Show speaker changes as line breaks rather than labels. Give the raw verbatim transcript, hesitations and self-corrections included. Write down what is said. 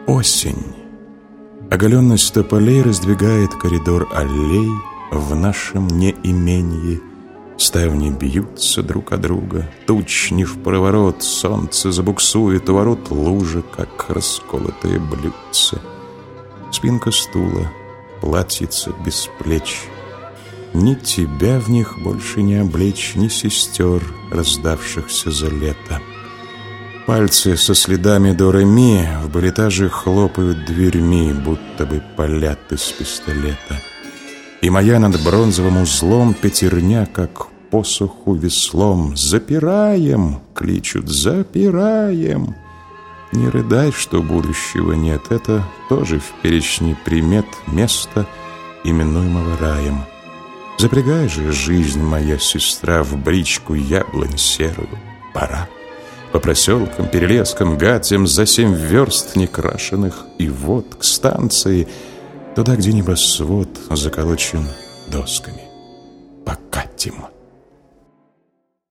Осень. Оголенность тополей раздвигает коридор аллей в нашем неимении. Ставни бьются друг о друга, туч не в проворот, солнце забуксует, у ворот лужа, как расколотые блюдце. Спинка стула, платьице без плеч. Ни тебя в них больше не облечь, ни сестер, раздавшихся за лето. Пальцы со следами до ре ми в балетаже хлопают дверьми, будто бы палят из пистолета. И моя над бронзовым узлом пятерня, как посуху веслом. «Запираем!» — кличут, «запираем!» Не рыдай, что будущего нет, это тоже в перечне примет место, именуемого раем. Запрягай же, жизнь моя сестра, в бричку яблонь серую, пора. По проселкам, перелескам, гатям за семь верст некрашенных, и вот к станции, туда, где небосвод заколочен досками. Покатим.